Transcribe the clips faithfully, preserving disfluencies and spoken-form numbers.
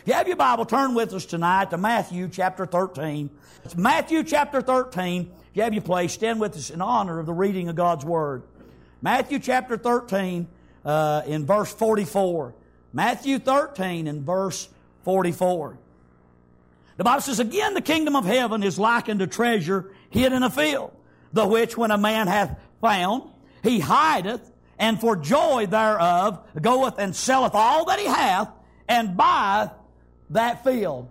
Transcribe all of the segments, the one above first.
If you have your Bible, turn with us tonight to Matthew chapter thirteen. It's Matthew chapter thirteen. If you have your place, stand with us in honor of the reading of God's Word. Matthew chapter thirteen uh, in verse forty-four. Matthew thirteen in verse forty-four. The Bible says, "Again the kingdom of heaven is likened to treasure hid in a field, the which when a man hath found, he hideth, and for joy thereof goeth and selleth all that he hath, and buyeth that field."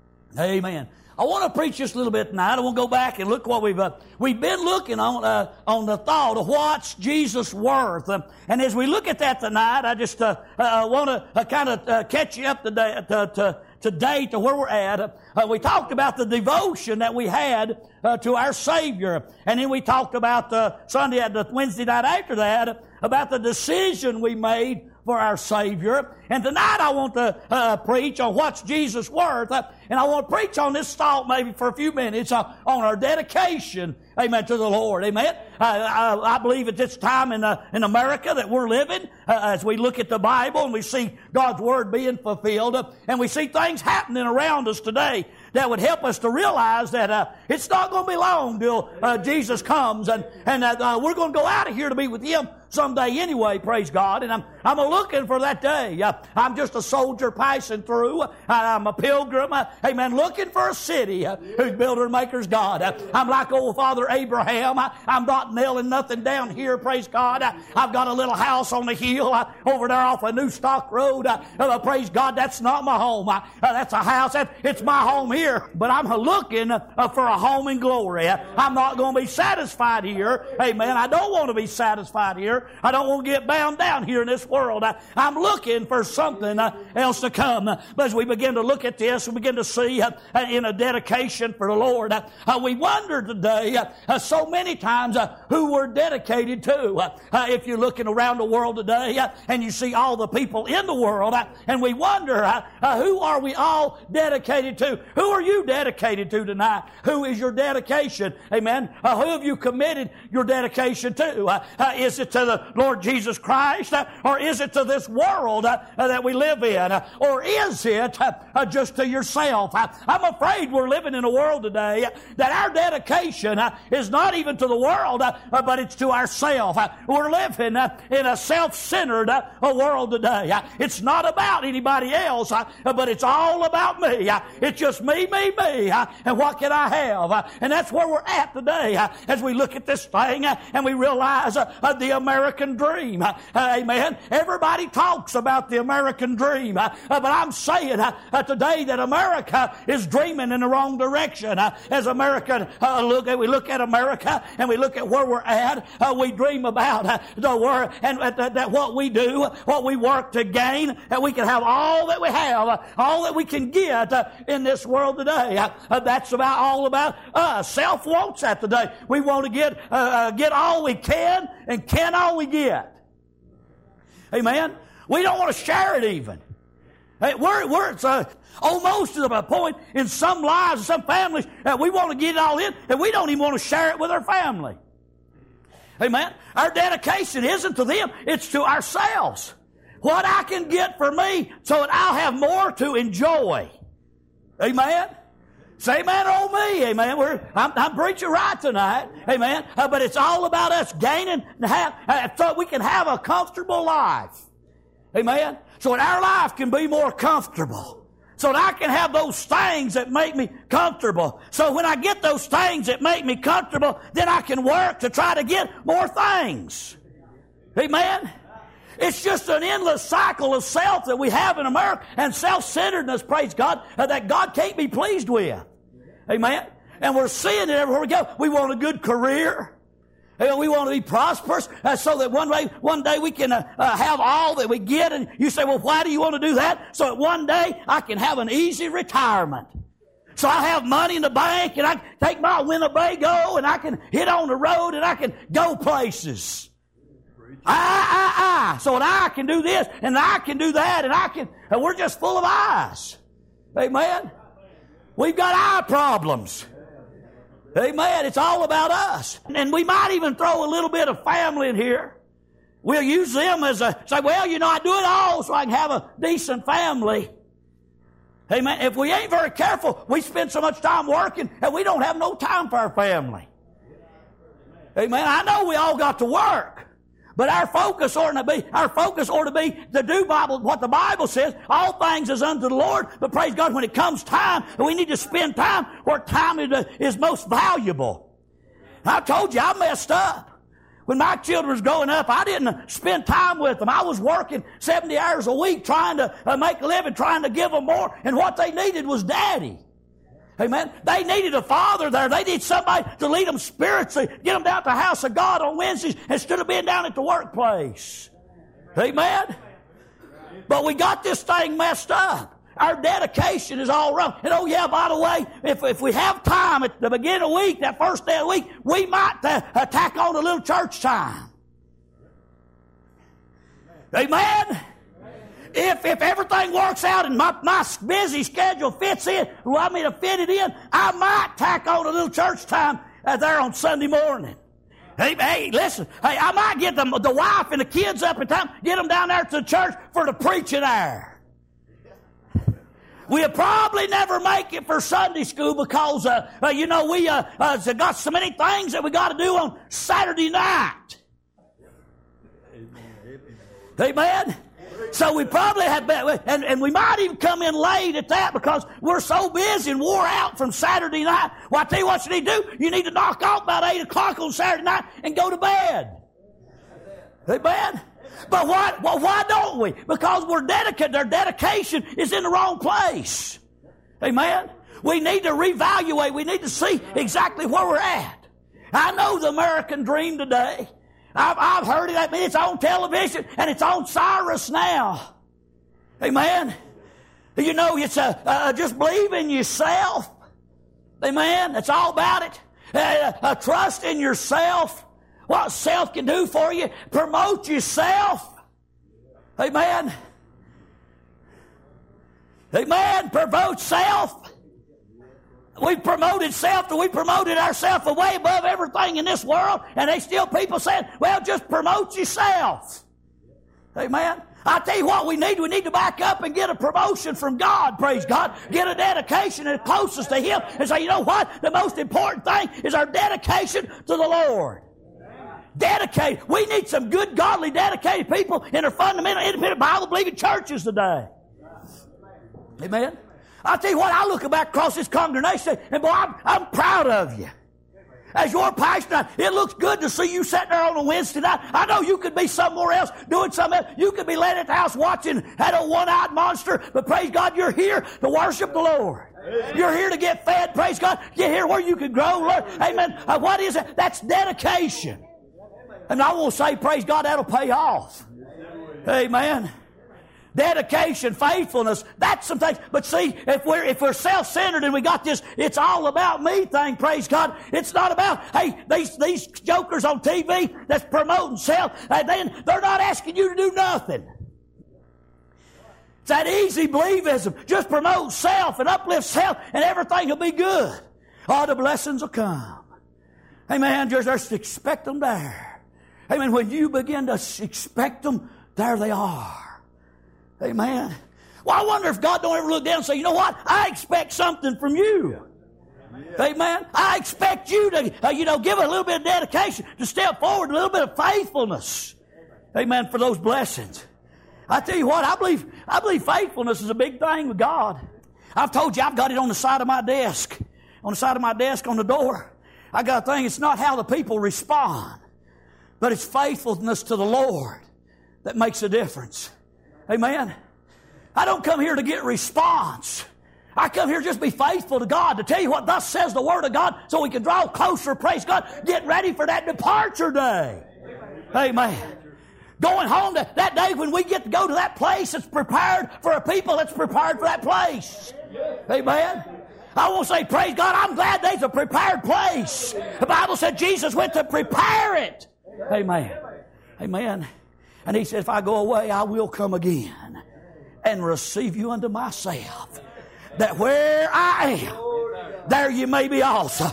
Amen. I want to preach just a little bit tonight. I want to go back and look what we've uh, we've been looking on uh, on the thought of what's Jesus worth. Uh, and as we look at that tonight, I just uh, uh, want to uh, kind of uh, catch you up today to, to today to where we're at. Uh, we talked about the devotion that we had uh, to our Savior, and then we talked about the Sunday, the Wednesday night after that, about the decision we made for our Savior. And tonight I want to uh, preach on what's Jesus worth. Uh, and I want to preach on this thought maybe for a few minutes uh, on our dedication, amen, to the Lord. Amen. Uh, I, I believe at this time in uh, in America that we're living, uh, as we look at the Bible and we see God's Word being fulfilled, uh, and we see things happening around us today that would help us to realize that uh, it's not going to be long till uh, Jesus comes, and and uh, uh, we're going to go out of here to be with Him someday anyway, praise God. And I'm I'm looking for that day. Uh, I'm just a soldier passing through. Uh, I'm a pilgrim, uh, amen, looking for a city uh, whose builder and maker's God. Uh, I'm like old Father Abraham. I, I'm not nailing nothing down here, praise God. Uh, I've got a little house on the hill uh, over there off a New Stock Road. Uh, uh, praise God, that's not my home. Uh, uh, that's a house. That, it's my home here. But I'm looking uh, for a home in glory. Uh, I'm not going to be satisfied here. Amen. I don't want to be satisfied here. I don't want to get bound down here in this world. I, I'm looking for something uh, else to come. Uh, but as we begin to look at this, we begin to see uh, uh, in a dedication for the Lord, uh, uh, we wonder today uh, uh, so many times uh, who we're dedicated to. Uh, uh, if you're looking around the world today uh, and you see all the people in the world, uh, and we wonder uh, uh, who are we all dedicated to? Who are you dedicated to tonight? Who is your dedication? Amen. Uh, who have you committed your dedication to? Uh, uh, is it to the Lord Jesus Christ, uh, or is it to this world uh, uh, that we live in, uh, or is it uh, uh, just to yourself? Uh, I'm afraid we're living in a world today uh, that our dedication uh, is not even to the world, uh, uh, but it's to ourselves. Uh, we're living uh, in a self-centered uh, world today. Uh, it's not about anybody else, uh, but it's all about me. Uh, it's just me, me, me, uh, and what can I have? Uh, and that's where we're at today uh, as we look at this thing uh, and we realize uh, uh, the American dream. Uh, amen. Everybody talks about the American dream, uh, uh, but I'm saying uh, uh, today that America is dreaming in the wrong direction. Uh, as America, uh, look at, we look at America and we look at where we're at, uh, we dream about uh, the world and uh, that, that what we do, what we work to gain, that we can have all that we have, uh, all that we can get uh, in this world today. Uh, uh, that's about all about us. Self wants that today. We want to get uh, uh, get all we can and can all we get. Amen. We don't want to share it even. Hey, we're we're it's uh, almost to the point in some lives, some families, that we want to get it all in, and we don't even want to share it with our family. Amen. Our dedication isn't to them; it's to ourselves. What I can get for me, so that I'll have more to enjoy. Amen. Say amen on me, amen. We're, I'm, I'm preaching right tonight, amen. Uh, but it's all about us gaining and have, uh, so we can have a comfortable life, amen. So that our life can be more comfortable. So that I can have those things that make me comfortable. So when I get those things that make me comfortable, then I can work to try to get more things, amen. It's just an endless cycle of self that we have in America, and self-centeredness, praise God, uh, that God can't be pleased with. Amen. And we're seeing it everywhere we go. We want a good career. Uh, we want to be prosperous uh, so that one day, one day we can uh, uh, have all that we get. And you say, well, why do you want to do that? So that one day I can have an easy retirement. So I have money in the bank and I can take my Winnebago and I can hit on the road and I can go places. I, I, I. So that I can do this and I can do that and I can, and we're just full of eyes. Amen. We've got eye problems. Amen. It's all about us. And we might even throw a little bit of family in here. We'll use them as a, say, well, you know, I do it all so I can have a decent family. Amen. If we ain't very careful, we spend so much time working and we don't have no time for our family. Amen. I know we all got to work, but our focus ought to be, our focus ought to be to do Bible, what the Bible says. All things is unto the Lord, but praise God, when it comes time, we need to spend time where time is, is most valuable. I told you I messed up. When my children was growing up, I didn't spend time with them. I was working seventy hours a week trying to uh, make a living, trying to give them more, and what they needed was daddy. Amen. They needed a father there. They needed somebody to lead them spiritually, get them down to the house of God on Wednesdays instead of being down at the workplace. Amen. But we got this thing messed up. Our dedication is all wrong. And oh yeah, by the way, if, if we have time at the beginning of the week, that first day of the week, we might uh, uh, tack on a little church time. Amen? If, if everything works out and my, my busy schedule fits in, allow me to fit it in, I might tack on a little church time uh, there on Sunday morning. Hey, hey, listen, hey, I might get the, the wife and the kids up in time, get them down there to the church for the preaching hour. We'll probably never make it for Sunday school because, uh, uh, you know, we uh, uh, got so many things that we got to do on Saturday night. Amen? So we probably have been, and, and we might even come in late at that because we're so busy and wore out from Saturday night. Well, I tell you what you need to do. You need to knock off about eight o'clock on Saturday night and go to bed. Amen? But why, well, why don't we? Because we're dedicated. Our dedication is in the wrong place. Amen? We need to reevaluate. We need to see exactly where we're at. I know the American dream today. I've, I've heard it. I mean, it's on television and it's on Cyrus now. Amen? You know, it's a, uh, just believe in yourself. Amen? That's all about it. Uh, uh, trust in yourself. What self can do for you. Promote yourself. Amen. Amen. Promote self. We've promoted self and we promoted ourselves way above everything in this world. And they still people saying, well, just promote yourself. Amen. I tell you what we need. We need to back up and get a promotion from God, praise God. Get a dedication and closest to Him. And say, you know what? The most important thing is our dedication to the Lord. Dedicated. We need some good, godly, dedicated people in our fundamental, independent, Bible-believing churches today. Amen. I'll tell you what, I look back across this congregation and boy, I'm, I'm proud of you. As your pastor, it looks good to see you sitting there on a Wednesday night. I know you could be somewhere else doing something else. You could be laying at the house watching that old one-eyed monster, but praise God, you're here to worship the Lord. Amen. You're here to get fed, praise God. You're here where you can grow, learn. Amen. Uh, what is it? That's dedication. And I will say, praise God, that'll pay off. Amen. Dedication, faithfulness, that's some things. But see, if we're if we're self-centered and we got this, it's all about me thing, praise God. It's not about, hey, these these jokers on T V that's promoting self, and then they're not asking you to do nothing. It's that easy believism. Just promote self and uplift self and everything will be good. All the blessings will come. Amen. Just, just expect them there. Amen. When you begin to expect them, there they are. Amen. Well, I wonder if God don't ever look down and say, you know what? I expect something from you. Amen. Amen. I expect you to, uh, you know, give a little bit of dedication, to step forward, a little bit of faithfulness. Amen. For those blessings. I tell you what, I believe, I believe faithfulness is a big thing with God. I've told you I've got it on the side of my desk. On the side of my desk on the door. I got a thing, it's not how the people respond, but it's faithfulness to the Lord that makes a difference. Amen. I don't come here to get response. I come here just to be faithful to God, to tell you what thus says the Word of God, so we can draw closer, praise God, get ready for that departure day. Amen. Going home to that day when we get to go to that place that's prepared for a people that's prepared for that place. Amen. I won't say, praise God, I'm glad there's a prepared place. The Bible said Jesus went to prepare it. Amen. Amen. And He said, if I go away, I will come again and receive you unto myself, that where I am, there you may be also.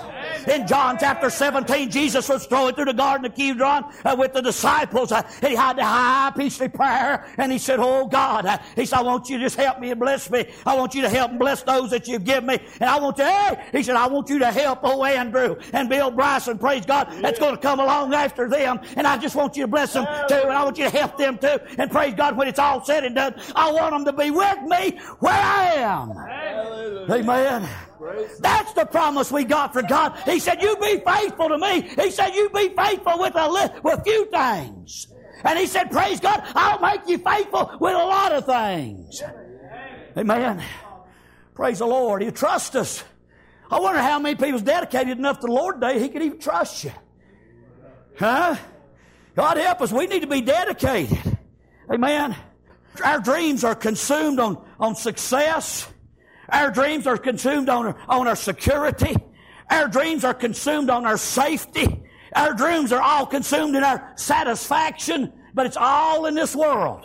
In John chapter seventeen, Jesus was strolling through the Garden of Kidron uh, with the disciples. Uh, and he had the high priestly prayer. And he said, oh God, uh, he said, I want you to just help me and bless me. I want you to help and bless those that you've given me. And I want you, hey, he said, I want you to help oh Andrew and Bill Bryson, praise God, that's going to come along after them. And I just want you to bless them too. And I want you to help them too. And praise God, when it's all said and done, I want them to be with me where I am. Hallelujah. Amen. That's the promise we got from God. He said, you be faithful to me. He said, you be faithful with a, li- with a few things. And he said, praise God, I'll make you faithful with a lot of things. Amen. Praise the Lord. He trusts us. I wonder how many people's dedicated enough to the Lord today He could even trust you. Huh? God help us. We need to be dedicated. Amen. Our dreams are consumed on, on success. Our dreams are consumed on, on our security. Our dreams are consumed on our safety. Our dreams are all consumed in our satisfaction, but it's all in this world.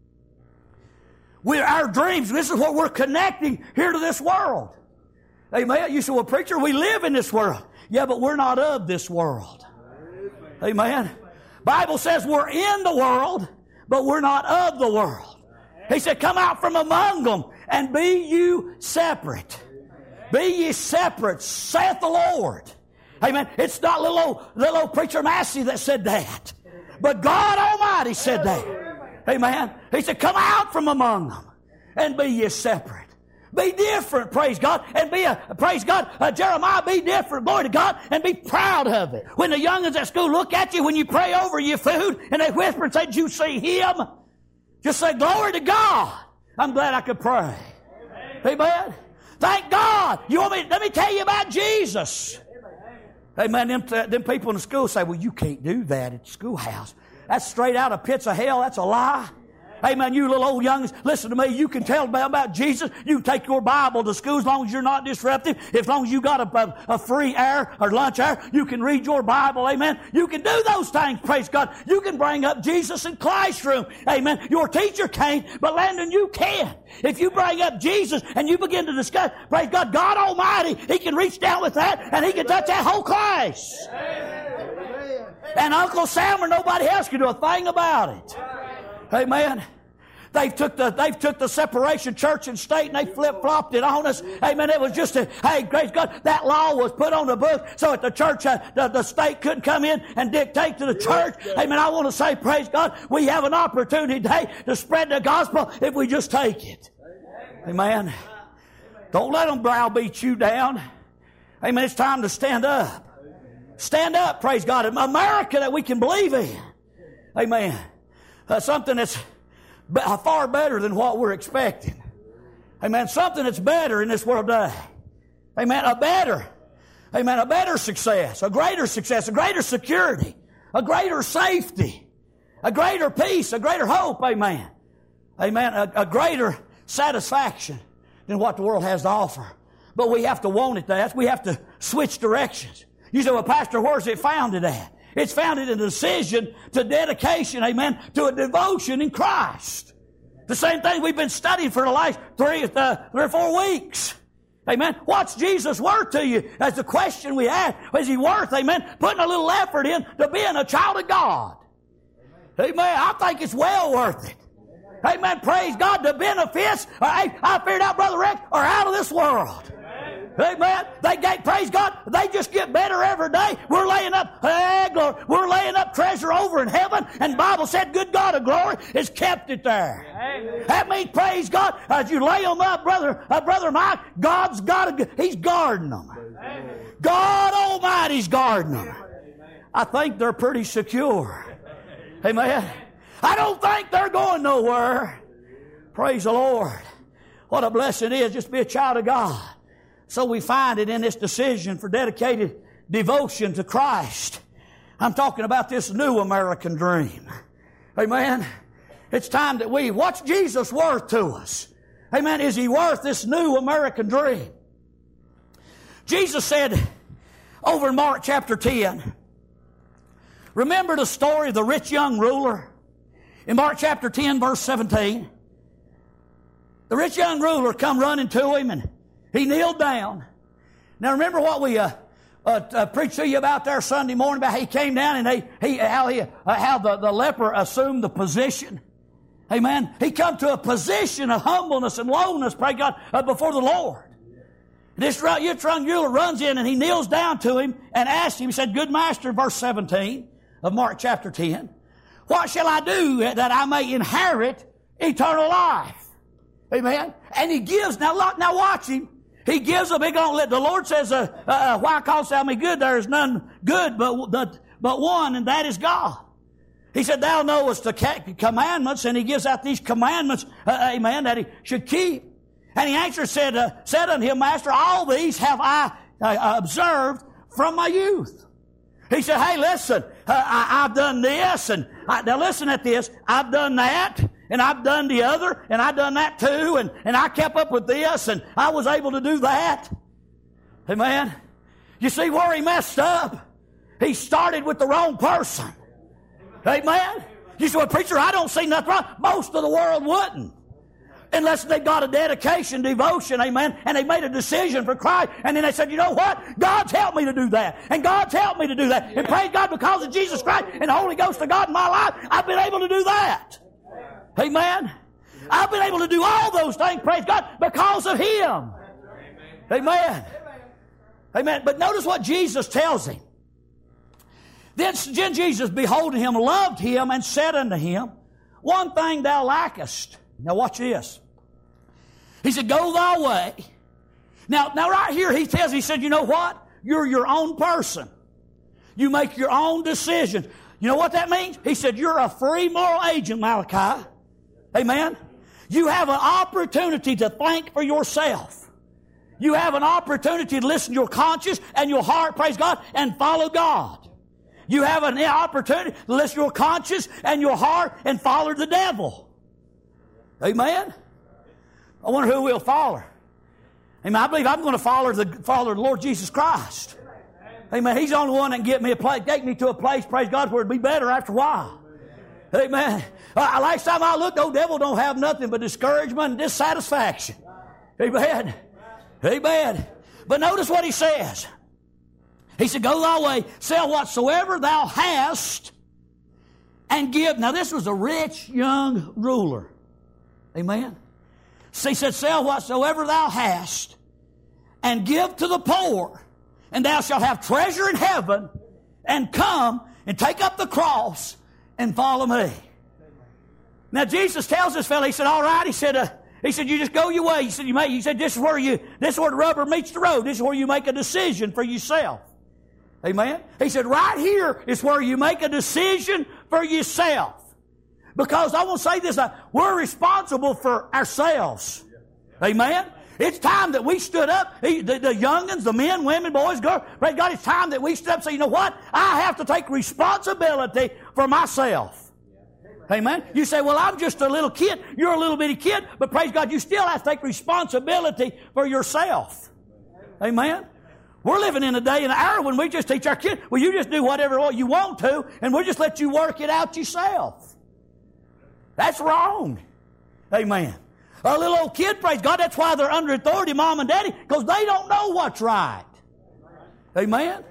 We're, our dreams, this is what we're connecting here to this world. Amen. You say, well, preacher, we live in this world. Yeah, but we're not of this world. Amen. Bible says we're in the world, but we're not of the world. He said, come out from among them and be you separate. Be ye separate, saith the Lord. Amen. It's not little old, little old preacher Massey that said that, but God Almighty said that. Amen. He said, come out from among them and be ye separate. Be different, praise God, and be a, praise God, uh, Jeremiah, be different, glory to God, and be proud of it. When the youngins at school look at you, when you pray over your food, and they whisper and say, did you see Him? Just say, glory to God. I'm glad I could pray. Amen. Amen. Thank God. You want me, let me tell you about Jesus. Amen. Them, them people in the school say, well, you can't do that at the schoolhouse. That's straight out of pits of hell. That's a lie. Amen. You little old youngins, listen to me. You can tell about, about Jesus. You can take your Bible to school as long as you're not disruptive. As long as you got a, a, a free hour or lunch hour, you can read your Bible. Amen. You can do those things. Praise God. You can bring up Jesus in classroom. Amen. Your teacher can't, but Landon, you can. If you bring up Jesus and you begin to discuss, praise God, God Almighty, He can reach down with that and He can touch that whole class. Amen. And Uncle Sam or nobody else can do a thing about it. Amen. They've took the they've took the separation church and state and they flip-flopped it on us. Amen. It was just a, hey, praise God, that law was put on the book so that the church, uh, the, the state couldn't come in and dictate to the church. Amen. I want to say, praise God, we have an opportunity today to spread the gospel if we just take it. Amen. Don't let them browbeat you down. Amen. It's time to stand up. Stand up, praise God. America that we can believe in. Amen. Uh, something that's far better than what we're expecting. Amen. Something that's better in this world today. Amen. A better. Amen. A better success. A greater success. A greater security. A greater safety. A greater peace. A greater hope. Amen. Amen. A, a greater satisfaction than what the world has to offer. But we have to want it. That we have to switch directions. You say, well, Pastor, where's it founded at? It's founded in a decision to dedication, amen, to a devotion in Christ. The same thing we've been studying for the last three, uh, three or four weeks. Amen. What's Jesus worth to you? That's the question we ask. Is He worth, amen, putting a little effort in to being a child of God? Amen. I think it's well worth it. Amen. Praise God. The benefits, I, I figured out, Brother Rex, are out of this world. Amen. They get, praise God, they just get better every day. We're laying up, hey, glory, we're laying up treasure over in heaven, and the Bible said, good God of glory has kept it there. Amen. That means, praise God, as you lay them up, brother, uh, brother Mike, God's got to, He's guarding them. Amen. God Almighty's guarding them. I think they're pretty secure. Amen. I don't think they're going nowhere. Praise the Lord. What a blessing it is just to be a child of God. So we find it in this decision for dedicated devotion to Christ. I'm talking about this new American dream. Amen. It's time that we, what's Jesus worth to us? Amen. Is He worth this new American dream? Jesus said over in Mark chapter ten, remember the story of the rich young ruler? In Mark chapter ten, verse seventeen, the rich young ruler come running to Him and he kneeled down. Now remember what we uh, uh, uh, preach to you about there Sunday morning about how he came down and he, he how he uh, how the, the leper assumed the position. Amen. He come to a position of humbleness and lowness, pray God, uh, before the Lord. This young ruler runs in and he kneels down to him and asks him, he said, "Good master," verse seventeen of Mark chapter ten, "what shall I do that I may inherit eternal life?" Amen. And he gives, now, now watch him. He gives a big on. The Lord says, uh, uh, "Why callest thou me good? There is none good but, but, but one, and that is God." He said, "Thou knowest the commandments," and he gives out these commandments, uh, amen, that he should keep. And he answered, said, uh, said unto him, "Master, all these have I uh, observed from my youth." He said, "Hey, listen, uh, I, I've done this, and I, now listen at this. I've done that, and I've done the other, and I've done that too, and, and I kept up with this, and I was able to do that." Amen. You see where he messed up? He started with the wrong person. Amen. You say, "Well, preacher, I don't see nothing wrong." Most of the world wouldn't. Unless they got a dedication, devotion, amen, and they made a decision for Christ, and then they said, "You know what? God's helped me to do that, and God's helped me to do that, and praise God, because of Jesus Christ and the Holy Ghost of God in my life, I've been able to do that." Amen. I've been able to do all those things, praise God, because of Him. Amen. Amen. But notice what Jesus tells him. Then Jesus, beholding him, loved him, and said unto him, "One thing thou lackest." Now watch this. He said, "Go thy way." Now, now right here he tells, he said, "You know what? You're your own person. You make your own decisions." You know what that means? He said, "You're a free moral agent, Malachi." Amen. You have an opportunity to think for yourself. You have an opportunity to listen to your conscience and your heart, praise God, and follow God. You have an opportunity to listen to your conscience and your heart and follow the devil. Amen. I wonder who will follow. Amen. I believe I'm going to follow the follow the Lord Jesus Christ. Amen. He's the only one that can get me a place, take me to a place, praise God, where it'd be better after a while. Amen. Uh, last time I looked, old devil don't have nothing but discouragement and dissatisfaction. Amen. Amen. But notice what he says. He said, "Go thy way, sell whatsoever thou hast, and give." Now this was a rich young ruler. Amen. So he said, "Sell whatsoever thou hast, and give to the poor, and thou shalt have treasure in heaven, and come and take up the cross and follow me." Now Jesus tells this fellow, he said, "All right," he said, uh, he said, "You just go your way." He said, "You make." He said, "This is where you, this is where the rubber meets the road. This is where you make a decision for yourself." Amen. He said, "Right here is where you make a decision for yourself." Because I want to say this, uh, we're responsible for ourselves. Amen. It's time that we stood up, the, the youngins, the men, women, boys, girls, praise God, it's time that we stood up and say, "You know what? I have to take responsibility for myself." Amen. You say, "Well, I'm just a little kid." You're a little bitty kid, but praise God, you still have to take responsibility for yourself. Amen. We're living in a day and an hour when we just teach our kids, "Well, you just do whatever you want to, and we'll just let you work it out yourself." That's wrong. Amen. A little old kid, praise God, that's why they're under authority, mom and daddy, because they don't know what's right. Amen.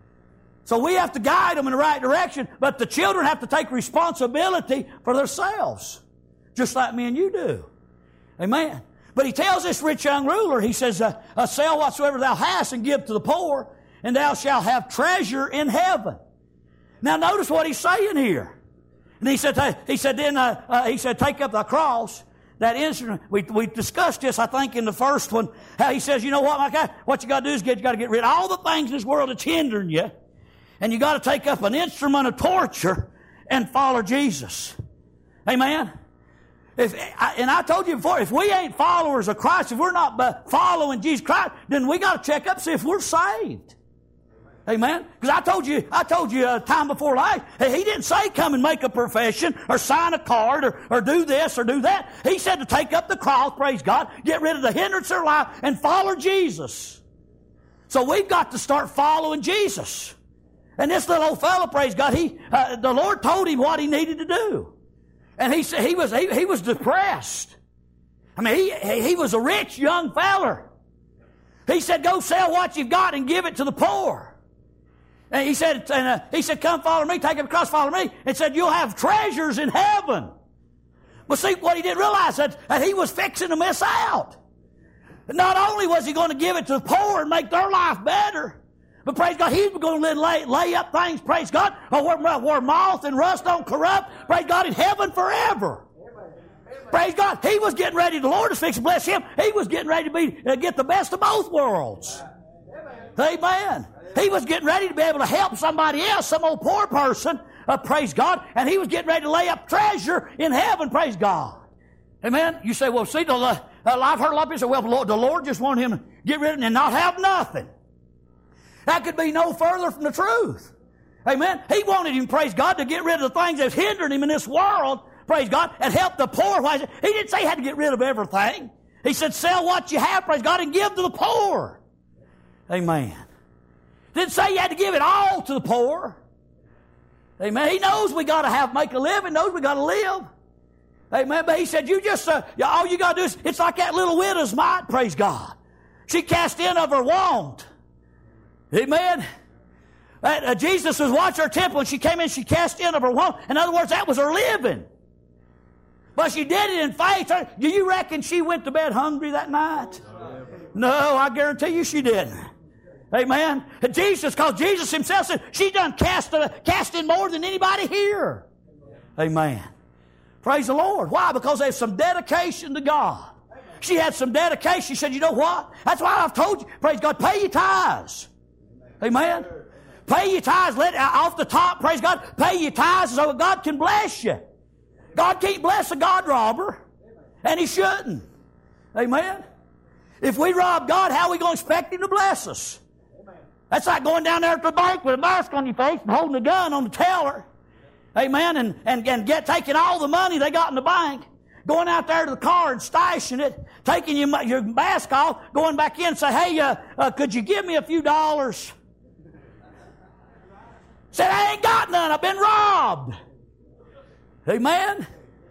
So we have to guide them in the right direction, but the children have to take responsibility for themselves, just like me and you do. Amen. But he tells this rich young ruler, he says, uh, uh, "Sell whatsoever thou hast and give to the poor, and thou shalt have treasure in heaven." Now notice what he's saying here. And he said, he said, then uh, uh, he said, "Take up the cross." That instrument, we we discussed this, I think, in the first one. How he says, "You know what, my guy? What you got to do is get you got to get rid of all the things in this world that's hindering you, and you got to take up an instrument of torture and follow Jesus." Amen. If I, and I told you before, if we ain't followers of Christ, if we're not following Jesus Christ, then we got to check up and see if we're saved. Amen. Because I told you, I told you a time before life, he didn't say come and make a profession or sign a card or, or do this or do that. He said to take up the cross, praise God, get rid of the hindrance of their life and follow Jesus. So we've got to start following Jesus. And this little old fellow, praise God, he, uh, the Lord told him what he needed to do. And he said he was, he, he was depressed. I mean, he, he was a rich young feller. He said, "Go sell what you've got and give it to the poor." And he said, and, uh, he said, come follow me, take up the cross, follow me. And said, you'll have treasures in heaven. But see, what he didn't realize that, that he was fixing to miss out. Not only was he going to give it to the poor and make their life better, but praise God, he was going to lay, lay up things, praise God, where, where moth and rust don't corrupt, praise God, in heaven forever. Praise God, he was getting ready, the Lord is fixing to bless him. He was getting ready to be uh, get the best of both worlds. Amen. He was getting ready to be able to help somebody else, some old poor person, uh, praise God, and he was getting ready to lay up treasure in heaven, praise God. Amen. You say, well, see, the, uh, I've heard a lot of people say, well, the Lord, the Lord just wanted him to get rid of it and not have nothing. That could be no further from the truth. Amen. He wanted him, praise God, to get rid of the things that's hindering him in this world, praise God, and help the poor. He didn't say he had to get rid of everything. He said, sell what you have, praise God, and give to the poor. Amen. Didn't say you had to give it all to the poor. Amen. He knows we got to have, make a living, knows we got to live. Amen. But he said, you just, uh, all you got to do is, it's like that little widow's mite, praise God. She cast in of her want. Amen. Uh, uh, Jesus was watching her temple and she came in, she cast in of her want. In other words, that was her living. But she did it in faith. Do you reckon she went to bed hungry that night? No, I guarantee you she didn't. Amen. And Jesus, because Jesus himself said, she done cast, uh, cast in more than anybody here. Amen. Praise the Lord. Why? Because there's some dedication to God. She had some dedication. She said, you know what? That's why I've told you, praise God, pay your tithes. Amen. Pay your tithes. Let off the top, praise God, pay your tithes so God can bless you. God can't bless a God robber, and He shouldn't. Amen. If we rob God, how are we going to expect Him to bless us? That's like going down there to the bank with a mask on your face and holding a gun on the teller. Amen. And, and, and get, taking all the money they got in the bank, going out there to the car and stashing it, taking your, your mask off, going back in and say, hey, uh, uh, could you give me a few dollars? Said, I ain't got none. I've been robbed. Amen.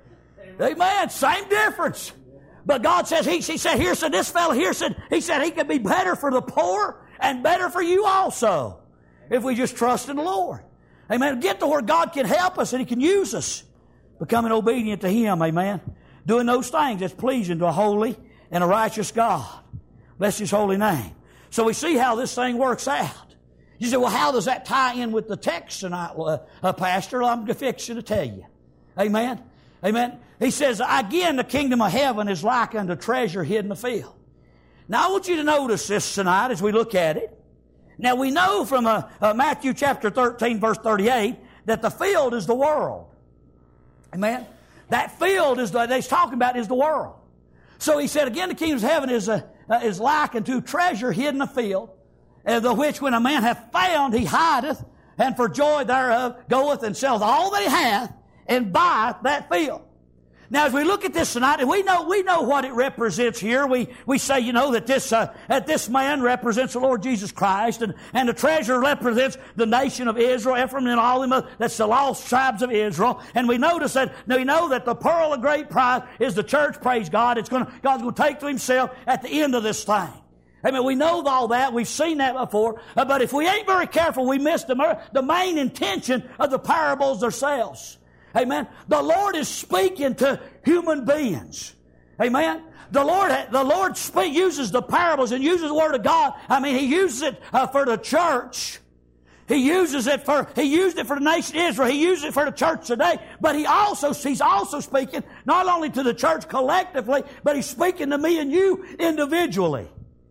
Amen. Same difference. But God says, He, he said, here, said, this fellow here said, He said he could be better for the poor and better for you also if we just trust in the Lord. Amen. Get to where God can help us and He can use us. Becoming obedient to Him. Amen. Doing those things that's pleasing to a holy and a righteous God. Bless His holy name. So we see how this thing works out. You say, well, how does that tie in with the text tonight, uh, uh, Pastor? Well, I'm fixing to tell you. Amen. Amen. He says, again, the kingdom of heaven is like unto treasure hid in the field. Now, I want you to notice this tonight as we look at it. Now, we know from uh, uh, Matthew chapter thirteen, verse thirty-eight, that the field is the world. Amen. That field is the, that he's talking about is the world. So he said, again, the kingdom of heaven is, uh, uh, is like unto treasure hid in the field, and the which when a man hath found, he hideth, and for joy thereof goeth and selleth all that he hath, and buyeth that field. Now, as we look at this tonight, and we know we know what it represents here. We we say, you know, that this uh, that this man represents the Lord Jesus Christ, and, and the treasure represents the nation of Israel, Ephraim, and all them. That's the lost tribes of Israel. And we notice that we know that the pearl of great price is the church. Praise God! It's going God's going to take to Himself at the end of this thing. I mean, we know all that. We've seen that before. Uh, but if we ain't very careful, we miss the the main intention of the parables themselves. Amen. The Lord is speaking to human beings. Amen. The Lord, the Lord speak, uses the parables and uses the Word of God. I mean, He uses it uh, for the church. He uses it for, He used it for the nation of Israel. He used it for the church today. But He also, He's also speaking not only to the church collectively, but He's speaking to me and you individually.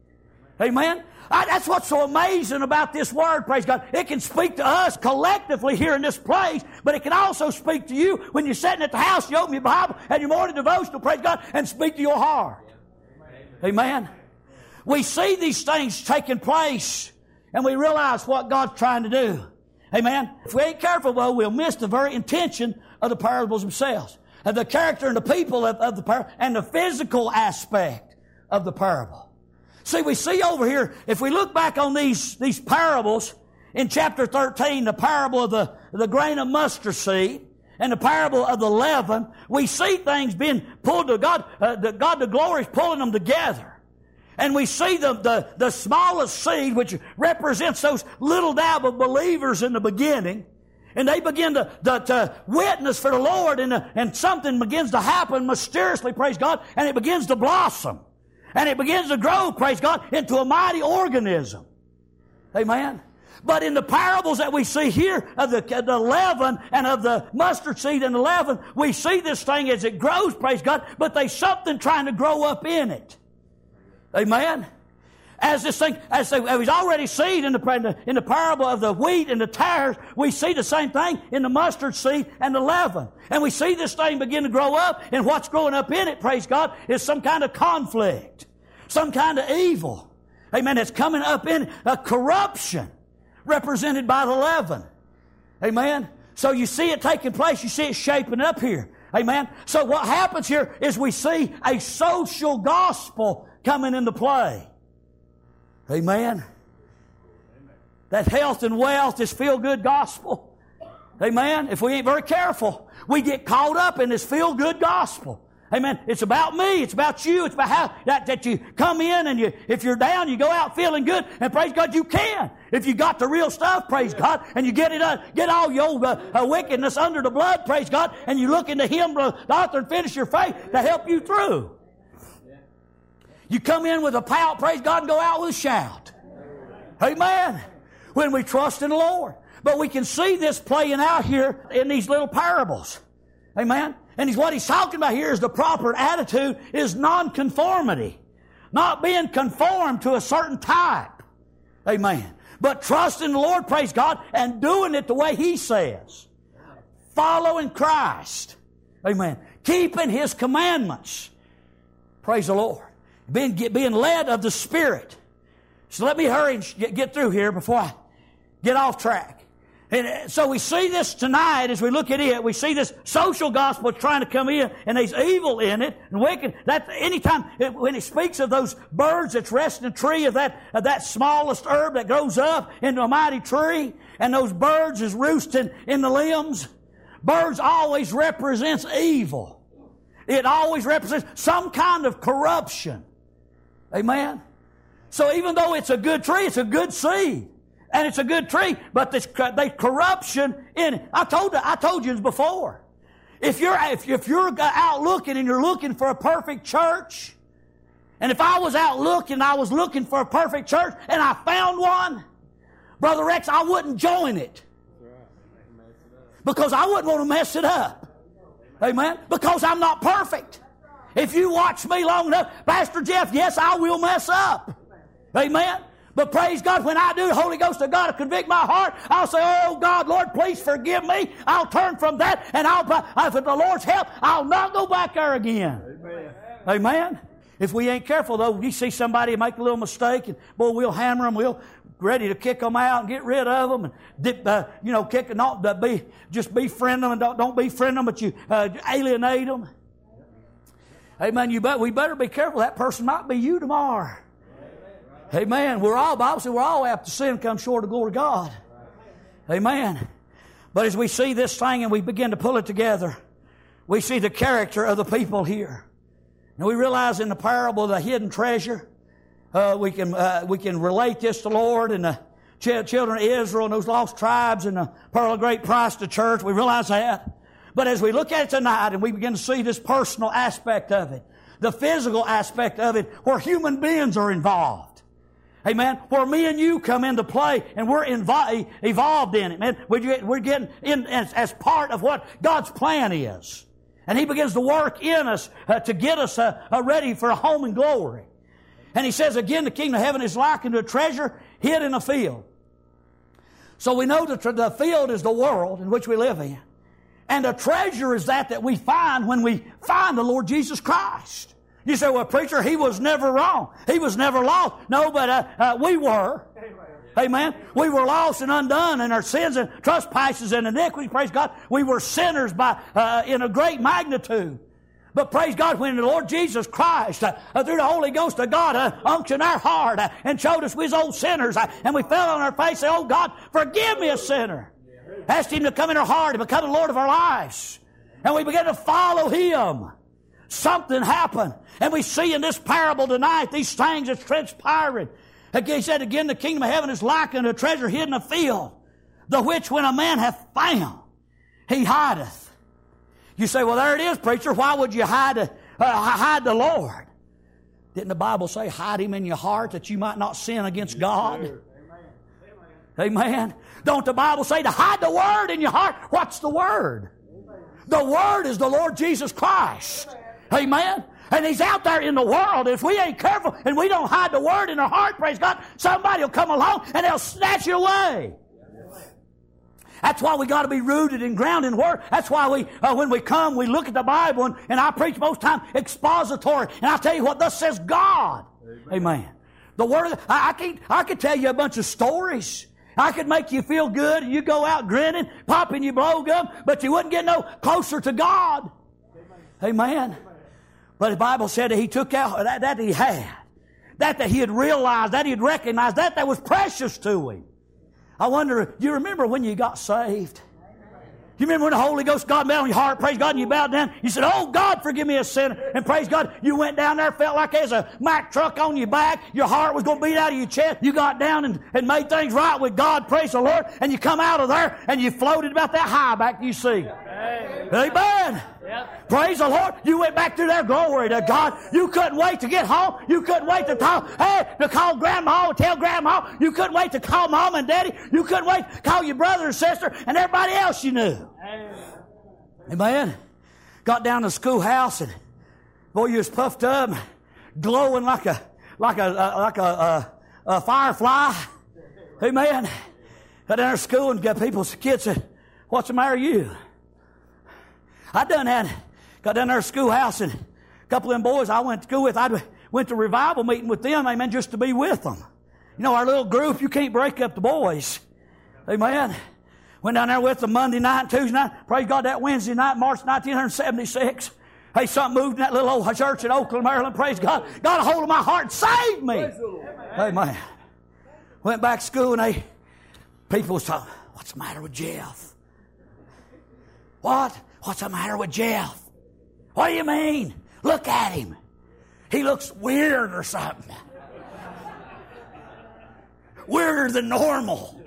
Amen. I, that's what's so amazing about this Word, praise God. It can speak to us collectively here in this place, but it can also speak to you when you're sitting at the house, you open your Bible and your morning devotional, praise God, and speak to your heart. Amen. Amen. We see these things taking place, and we realize what God's trying to do. Amen. If we ain't careful, though, we'll miss the very intention of the parables themselves, of the character and the people of, of the parable, and the physical aspect of the parable. See, we see over here, if we look back on these, these parables, in chapter thirteen, the parable of the, the grain of mustard seed, and the parable of the leaven, we see things being pulled to God, uh, the, God the glory is pulling them together. And we see the, the, the smallest seed, which represents those little dab of believers in the beginning. And they begin to, to, to witness for the Lord, and, uh, and something begins to happen mysteriously, praise God, and it begins to blossom. And it begins to grow, praise God, into a mighty organism. Amen? But in the parables that we see here of the, the leaven and of the mustard seed and the leaven, we see this thing as it grows, praise God, but there's something trying to grow up in it. Amen? As this thing, as they, as already seen in the, in the parable of the wheat and the tares, we see the same thing in the mustard seed and the leaven. And we see this thing begin to grow up, and what's growing up in it, praise God, is some kind of conflict, some kind of evil. Amen. It's coming up in a corruption represented by the leaven. Amen. So you see it taking place. You see it shaping up here. Amen. So what happens here is we see a social gospel coming into play. Amen. That health and wealth is feel-good gospel. Amen. If we ain't very careful, we get caught up in this feel-good gospel. Amen. It's about me. It's about you. It's about how that, that you come in, and you, if you're down, you go out feeling good. And praise God, you can. If you got the real stuff, praise God, and you get it, uh, get all your uh, uh, wickedness under the blood, praise God, and you look into Him, the author and finisher of faith, to help you through. You come in with a pout, praise God, and go out with a shout. Amen. When we trust in the Lord. But we can see this playing out here in these little parables. Amen. And what he's talking about here is the proper attitude is nonconformity. Not being conformed to a certain type. Amen. But trusting the Lord, praise God, and doing it the way He says. Following Christ. Amen. Keeping His commandments. Praise the Lord. Being, being led of the Spirit. So let me hurry and get, get through here before I get off track. And so we see this tonight as we look at it. We see this social gospel trying to come in, and there's evil in it and wicked. That anytime it, when it speaks of those birds that's resting in a tree, of that of that smallest herb that grows up into a mighty tree, and those birds is roosting in the limbs. Birds always represents evil. It always represents some kind of corruption. Amen? So even though it's a good tree, it's a good seed. And it's a good tree, but there's, there's corruption in it. I told you, I told you this before. If you're, if, if you're out looking and you're looking for a perfect church, and if I was out looking and I was looking for a perfect church and I found one, Brother Rex, I wouldn't join it. Because I wouldn't want to mess it up. Amen? Because I'm not perfect. If you watch me long enough, Pastor Jeff, yes, I will mess up. Amen? But praise God, when I do, the Holy Ghost of God will convict my heart. I'll say, oh God, Lord, please forgive me. I'll turn from that, and I'll, with the Lord's help, I'll not go back there again. Amen. Amen? If we ain't careful, though, we see somebody make a little mistake, and boy, we'll hammer them. We'll ready to kick them out and get rid of them, and dip, uh, you know, kick not uh, be just befriend them, and don't don't befriend them, but you uh, alienate them. Amen. You bet. We better be careful. That person might be you tomorrow. Amen. We're all, Bible says, we're all apt to sin and come short of the glory of God. Amen. But as we see this thing and we begin to pull it together, we see the character of the people here. And we realize in the parable of the hidden treasure, uh, we can uh, we can relate this to the Lord and the ch- children of Israel and those lost tribes and the pearl of great price to church. We realize that. But as we look at it tonight and we begin to see this personal aspect of it, the physical aspect of it, where human beings are involved. Amen. Where me and you come into play and we're invo- evolved in it, man. We're, we're getting in as, as part of what God's plan is. And He begins to work in us uh, to get us uh, uh, ready for a home in glory. And He says again, the kingdom of heaven is likened to a treasure hid in a field. So we know that the field is the world in which we live in. And a treasure is that that we find when we find the Lord Jesus Christ. You say, well, preacher, He was never wrong. He was never lost. No, but uh, uh, we were. Amen. Amen. We were lost and undone in our sins and trespasses and iniquities. Praise God. We were sinners by uh, in a great magnitude. But praise God, when the Lord Jesus Christ, uh, uh, through the Holy Ghost of God, uh, unctioned our heart uh, and showed us we was old sinners, uh, and we fell on our face and said, oh God, forgive me a sinner. Asked Him to come in our heart and become the Lord of our lives. And we began to follow Him. Something happened. And we see in this parable tonight these things that's transpiring. Again, he said again, the kingdom of heaven is likened to a treasure hid in a field, the which when a man hath found, he hideth. You say, well, there it is, preacher. Why would you hide, uh, hide the Lord? Didn't the Bible say, hide Him in your heart that you might not sin against God? Amen. Amen. Don't the Bible say to hide the Word in your heart? What's the Word? The Word is the Lord Jesus Christ. Amen. And He's out there in the world. If we ain't careful and we don't hide the Word in our heart, praise God, somebody will come along and they'll snatch it away. That's why we got to be rooted and grounded in the Word. That's why we, uh, when we come, we look at the Bible, and, and I preach most time expository. And I tell you what, thus says God. Amen. Amen. The Word, I, I can I could tell you a bunch of stories. I could make you feel good, and you go out grinning, popping your blowgum, but you wouldn't get no closer to God. Amen. Amen. But the Bible said that He took out that, that He had, that that He had realized, that He had recognized, that that was precious to Him. I wonder, do you remember when you got saved? You remember when the Holy Ghost, God met on your heart, praise God, and you bowed down? You said, oh, God, forgive me a sinner. And praise God, you went down there, felt like there's a Mack truck on your back. Your heart was going to beat out of your chest. You got down and, and made things right with God, praise the Lord. And you come out of there and you floated about that high back you see. Amen. Amen. Yep. Praise the Lord. You went back to there. Glory to God. You couldn't wait to get home. You couldn't wait to call, hey, to call grandma or tell grandma. You couldn't wait to call mom and daddy. You couldn't wait to call your brother and sister and everybody else you knew. Amen. Amen. Got down to the schoolhouse and boy, you was puffed up, glowing like a like a uh, like a, a, a firefly. Amen. Got down to school and got people's kids said, "What's the matter with you?" I done had, got down there to schoolhouse and a couple of them boys I went to school with, I went to revival meeting with them, amen, just to be with them. You know, our little group, you can't break up the boys. Amen. Went down there with them Monday night and Tuesday night. Praise God, that Wednesday night, March nineteen seventy-six. Hey, something moved in that little old church in Oakland, Maryland. Praise God. Got a hold of my heart and saved me. Amen. Went back to school and they, people was talking, what's the matter with Jeff? What? What's the matter with Jeff? What do you mean? Look at him. He looks weird or something. Weirder than normal.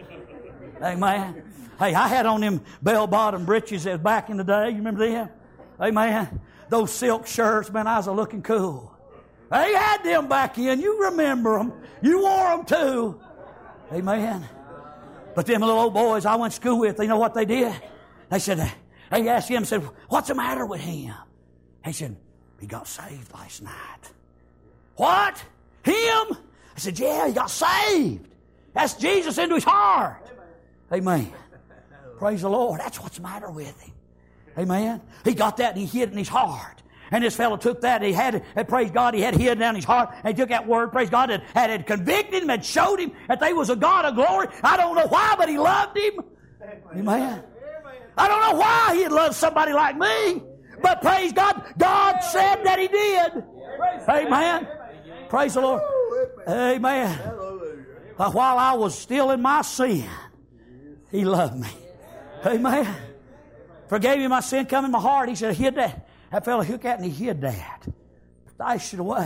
Amen. Hey, I had on them bell-bottom breeches as back in the day. You remember them? Amen. Those silk shirts, man, I was a looking cool. They had them back in. You remember them. You wore them too. Amen. But them little old boys I went to school with, you know what they did? They said, they asked him, said, what's the matter with him? He said, he got saved last night. What? Him? I said, yeah, he got saved. That's Jesus into his heart. Amen. Praise the Lord. That's what's the matter with him. Amen. He got that and he hid it in his heart. And this fellow took that and he had it, and praise God, he had hid down his heart, and he took that word, praise God, and had it convicted him and showed him that they was a God of glory. I don't know why, but he loved him. Amen. I don't know why he'd love somebody like me, but praise God, God said that he did. Amen. Praise the Lord. Amen. While I was still in my sin, he loved me. Amen. Forgave me my sin, come in my heart. He said, hid that. That fellow took that and he hid that. Stashed it away.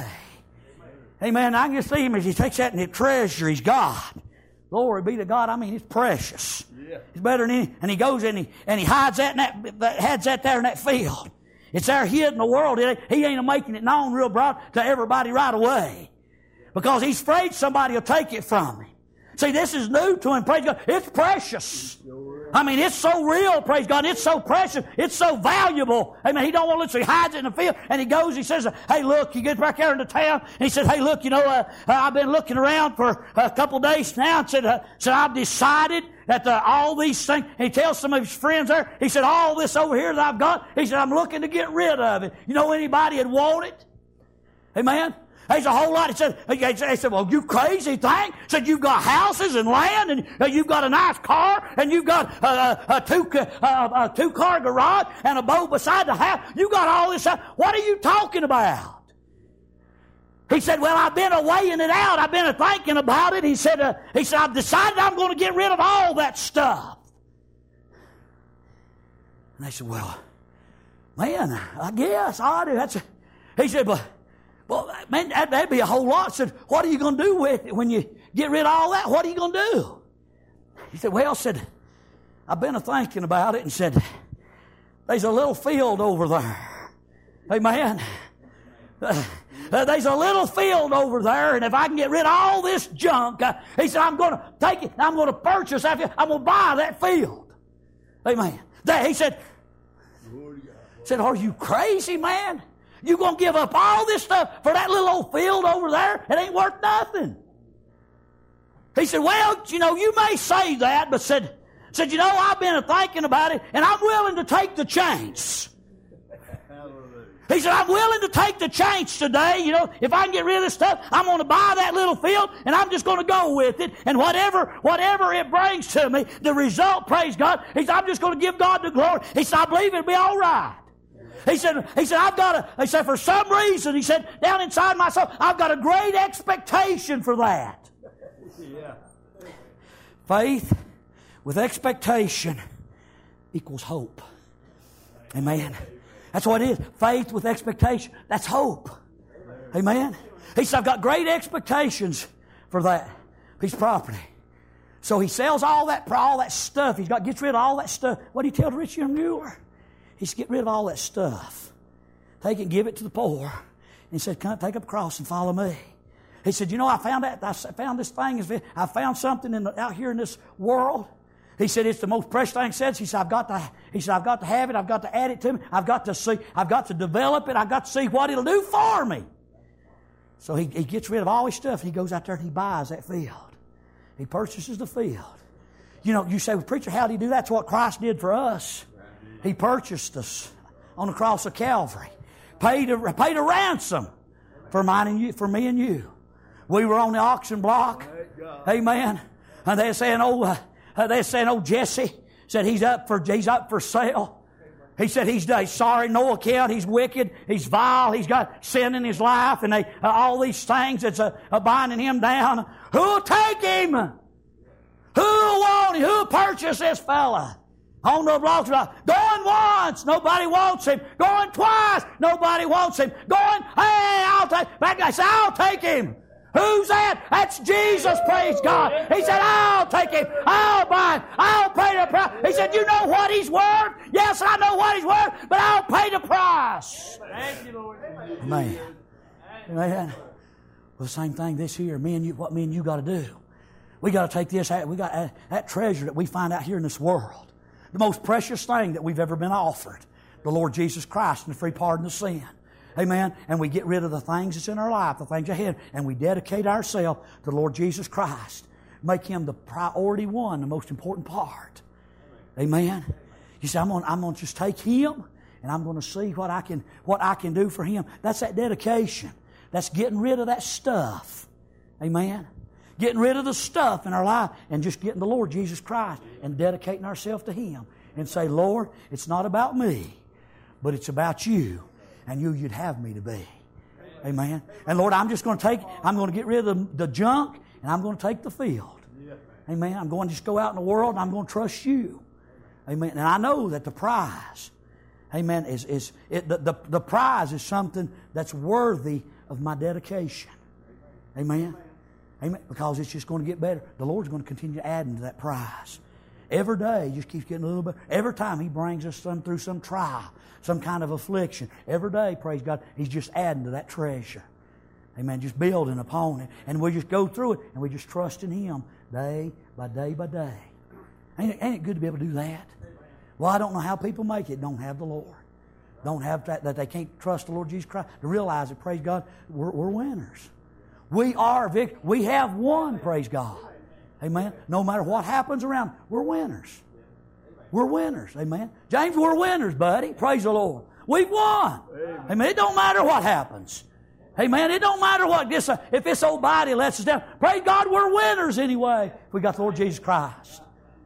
Amen. I can just see him as he takes that and he treasures God. Glory be to God. I mean, it's precious. Yeah. It's better than any. And he goes in and he, and he hides that, in that, that hides that there in that field. It's there hid in the world. It, he ain't making it known real broad to everybody right away. Because he's afraid somebody will take it from him. See, this is new to him. Praise God. It's precious. I mean, it's so real, praise God. It's so precious. It's so valuable. Amen. He don't want to look, so he hides it in the field. And he goes, he says, hey, look, he gets back there into town. And he said, hey, look, you know, uh, I've been looking around for a couple of days now. And said, uh, said I've decided that uh, all these things, and he tells some of his friends there, he said, all this over here that I've got, he said, I'm looking to get rid of it. You know anybody would want it? Amen. There's a whole lot. He said, they said, well, you crazy thing? He said, you've got houses and land, and uh, you've got a nice car, and you've got uh, a, two, uh, a two-car garage and a boat beside the house. You got all this stuff. What are you talking about? He said, well, I've been weighing it out. I've been thinking about it. He said, uh, he said, I've decided I'm going to get rid of all that stuff. And they said, well, man, I guess I do. That's a, He said, well, well man, that, that'd be a whole lot. I said, what are you going to do with it when you get rid of all that? What are you going to do? He said, well, said, I've been thinking about it and said, there's a little field over there. Amen. Uh, uh, there's a little field over there, and if I can get rid of all this junk, uh, he said, I'm going to take it, and I'm going to purchase that field. I'm going to buy that field. Amen. That, he said, said, are you crazy, man? You going to give up all this stuff for that little old field over there? It ain't worth nothing. He said, well, you know, you may say that, but said, said, you know, I've been thinking about it, and I'm willing to take the chance. He said, I'm willing to take the chance today. You know, if I can get rid of this stuff, I'm going to buy that little field, and I'm just going to go with it. And whatever whatever it brings to me, the result, praise God, he said, I'm just going to give God the glory. He said, I believe it'll be all right. He said, he said, I've got a, he said, for some reason, he said, down inside my soul, I've got a great expectation for that. Yeah. Faith with expectation equals hope. Amen. That's what it is. Faith with expectation. That's hope. Amen. He said, I've got great expectations for that piece of property. So he sells all that, all that stuff. He's got, gets rid of all that stuff. What did he tell the rich young ruler? He said, get rid of all that stuff. Take it and give it to the poor. And he said, come, take up a cross and follow me. He said, you know, I found that, I found this thing. I found something in the, out here in this world. He said, it's the most precious thing he said. He said, I've got to, he said, I've got to have it. I've got to add it to me. I've got to see, I've got to develop it. I've got to see what it'll do for me. So he, he gets rid of all his stuff. He goes out there and he buys that field. He purchases the field. You know, you say, well, preacher, how did he do that? That's what Christ did for us. He purchased us on the cross of Calvary. Paid a, paid a ransom for mine and you, for me and you. We were on the auction block. Amen. And they're saying, oh, uh, Uh, they're saying, oh, Jesse said he's up for he's up for sale. He said he's, he's sorry, no account, he's wicked, he's vile, he's got sin in his life, and they uh, all these things that's uh, uh, binding him down. Who'll take him? Who'll want him? Who'll purchase this fella? On the blocks, going once, nobody wants him. Going twice, nobody wants him. Going, hey, I'll take. That guy said, I'll take him. Who's that? That's Jesus, praise God. He said, I'll take him. I'll buy him. I'll pay the price. He said, you know what he's worth? Yes, I know what he's worth, but I'll pay the price. Thank you, Lord. Amen. Amen. Well, the same thing this here. Me and you, what me and you got to do. We got to take this, we got that, that treasure that we find out here in this world. The most precious thing that we've ever been offered. The Lord Jesus Christ and the free pardon of sin. Amen. And we get rid of the things that's in our life, the things ahead, and we dedicate ourselves to the Lord Jesus Christ. Make Him the priority one, the most important part. Amen. You say, I'm going I'm going to just take Him, and I'm going to see what I can what I can do for Him. That's that dedication. That's getting rid of that stuff. Amen. Getting rid of the stuff in our life and just getting the Lord Jesus Christ and dedicating ourselves to Him and say, Lord, it's not about me, but it's about You. And you, you'd have me to be. Amen. And Lord, I'm just going to take, I'm going to get rid of the, the junk, and I'm going to take the field. Amen. I'm going to just go out in the world, and I'm going to trust You. Amen. And I know that the prize, amen, is, is it, the, the, the prize is something that's worthy of my dedication. Amen. Amen. Because it's just going to get better. The Lord's going to continue adding to that prize. Every day, He just keeps getting a little better. Every time He brings us some, through some trial, some kind of affliction. Every day, praise God, He's just adding to that treasure. Amen. Just building upon it. And we just go through it, and we just trust in Him day by day by day. Ain't it, ain't it good to be able to do that? Well, I don't know how people make it. Don't have the Lord. Don't have that, that they can't trust the Lord Jesus Christ. To realize that, praise God, we're, we're winners. We are victors. We have won, praise God. Amen. No matter what happens around, we're winners. We're winners. Amen. James, we're winners, buddy. Praise the Lord. We've won. Amen. Amen. It don't matter what happens. Amen. It don't matter what this, uh, if this old body lets us down. Praise God, we're winners anyway. We got the Lord Jesus Christ.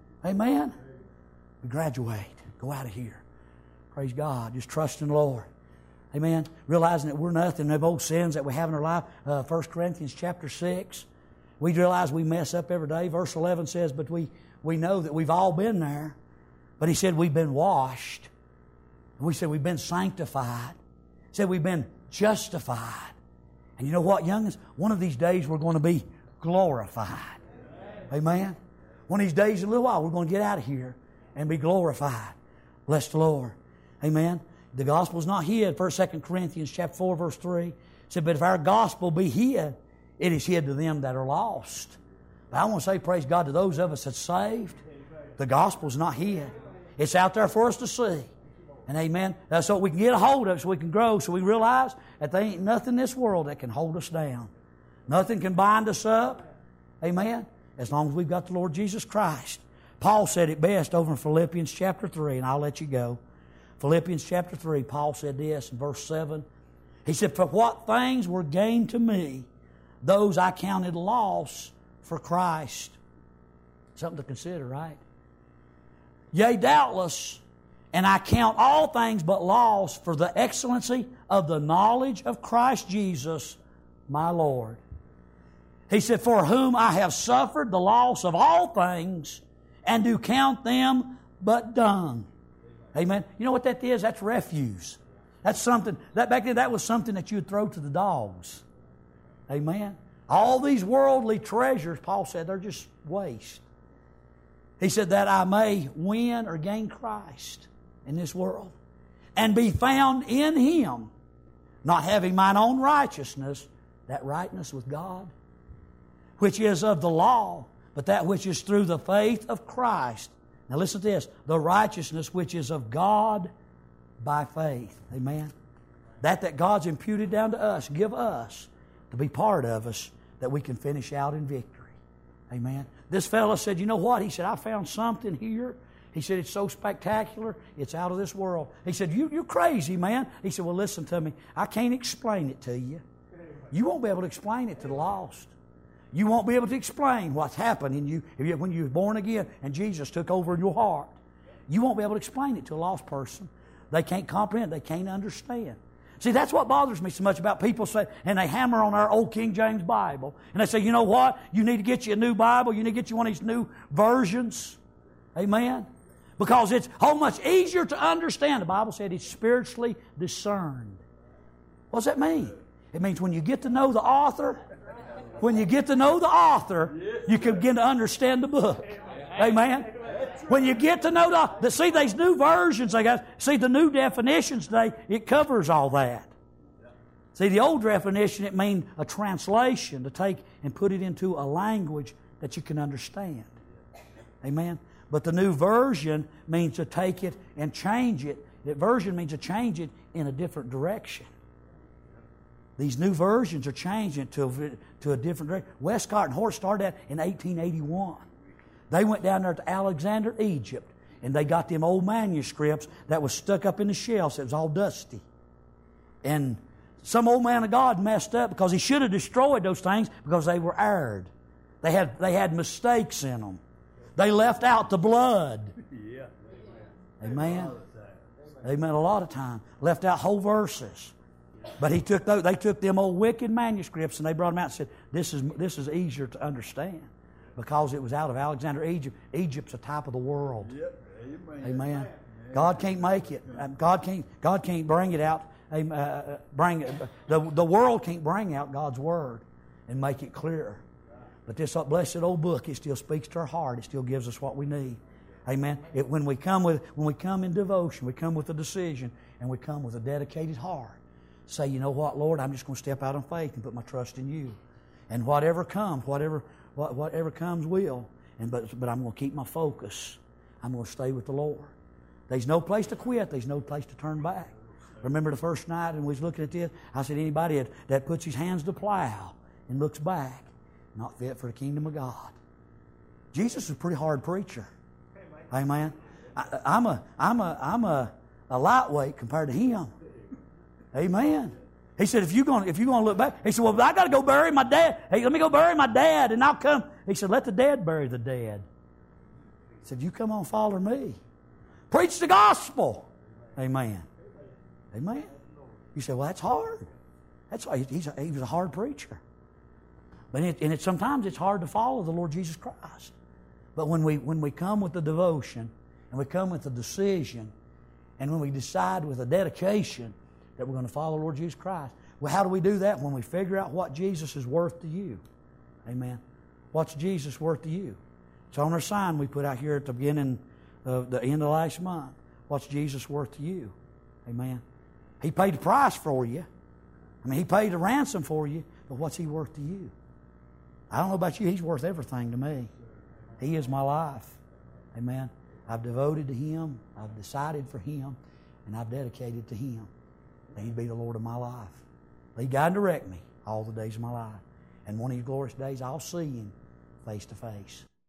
Amen. We graduate. Go out of here. Praise God. Just trust in the Lord. Amen. Realizing that we're nothing. Them old sins that we have in our life. Uh, First Corinthians chapter six. We realize we mess up every day. Verse eleven says, but we, we know that we've all been there. But he said we've been washed. We said we've been sanctified. He said we've been justified. And you know what, youngins? One of these days we're going to be glorified. Amen? One of these days, in a little while, we're going to get out of here and be glorified. Bless the Lord. Amen? The gospel is not hid. First, Second Corinthians chapter four, verse three. It said, but if our gospel be hid, it is hid to them that are lost. But I want to say, praise God, to those of us that's saved, the gospel's not hid. It's out there for us to see. And amen. That's so we can get a hold of it, so we can grow, so we realize that there ain't nothing in this world that can hold us down. Nothing can bind us up. Amen. As long as we've got the Lord Jesus Christ. Paul said it best over in Philippians chapter three, and I'll let you go. Philippians chapter three, Paul said this in verse seven. He said, for what things were gained to me, those I counted loss for Christ. Something to consider, right? Yea, doubtless, and I count all things but loss for the excellency of the knowledge of Christ Jesus, my Lord. He said, for whom I have suffered the loss of all things, and do count them but dung. Amen. You know what that is? That's refuse. That's something, that back then that was something that you would throw to the dogs. Amen. All these worldly treasures, Paul said, they're just waste. He said that I may win or gain Christ in this world, and be found in Him, not having mine own righteousness, that rightness with God, which is of the law, but that which is through the faith of Christ. Now listen to this, the righteousness which is of God by faith. Amen. That that God's imputed down to us, give us to be part of us, that we can finish out in victory. Amen. This fellow said, you know what? He said, I found something here. He said, it's so spectacular, it's out of this world. He said, you, you're crazy, man. He said, well, listen to me. I can't explain it to you. You won't be able to explain it to the lost. You won't be able to explain what's happened in you when you were born again and Jesus took over in your heart. You won't be able to explain it to a lost person. They can't comprehend. They can't understand. See, that's what bothers me so much about people say, and they hammer on our old King James Bible. And they say, you know what? You need to get you a new Bible. You need to get you one of these new versions. Amen? Because it's so much easier to understand. The Bible said it's spiritually discerned. What does that mean? It means when you get to know the author, when you get to know the author, you can begin to understand the book. Amen? When you get to know the, the see these new versions, they got see the new definitions today, it covers all that. See, the old definition, it means a translation to take and put it into a language that you can understand. Amen? But the new version means to take it and change it. The version means to change it in a different direction. These new versions are changing to a, to a different direction. Westcott and Hort started that in eighteen eighty-one. They went down there to Alexander, Egypt, and they got them old manuscripts that was stuck up in the shelves. It was all dusty. And some old man of God messed up because he should have destroyed those things because they were erred. They had, they had mistakes in them. They left out the blood. Yeah. Amen. Amen. A lot of time. Left out whole verses. But he took those, they took them old wicked manuscripts and they brought them out and said, this is, this is easier to understand. Because it was out of Alexander, Egypt. Egypt's a type of the world. Yep. Amen. Amen. God can't make it. God can't. God can't bring it out. Uh, bring it. The the world can't bring out God's word and make it clearer. But this blessed old book, it still speaks to our heart. It still gives us what we need. Amen. It, when we come with when we come in devotion, we come with a decision, and we come with a dedicated heart. Say, you know what, Lord, I'm just going to step out on faith and put my trust in you. And whatever comes, whatever. Whatever comes will, and but but I'm going to keep my focus. I'm going to stay with the Lord. There's no place to quit. There's no place to turn back. Remember the first night when we was looking at this, I said anybody that, that puts his hands to plow and looks back, not fit for the kingdom of God. Jesus is a pretty hard preacher. Amen. I, I'm a I'm a I'm a, a lightweight compared to him. Amen. He said, if you're going if you're going to look back, he said, well, I got to go bury my dad. Hey, let me go bury my dad, and I'll come. He said, let the dead bury the dead. He said, you come on, follow me. Preach the gospel. Amen. Amen. You say, well, that's hard. That's he's a, he was a hard preacher. But it, and it, sometimes it's hard to follow the Lord Jesus Christ. But when we when we come with the devotion, and we come with the decision, and when we decide with a dedication that we're going to follow Lord Jesus Christ. Well, how do we do that? When we figure out what Jesus is worth to you. Amen. What's Jesus worth to you? It's on our sign we put out here at the beginning of the end of last month. What's Jesus worth to you? Amen. He paid the price for you. I mean, He paid the ransom for you, but what's He worth to you? I don't know about you, He's worth everything to me. He is my life. Amen. I've devoted to Him, I've decided for Him, and I've dedicated to Him. And He'd be the Lord of my life. Lead, guide, and direct me all the days of my life. And one of these glorious days, I'll see Him face to face.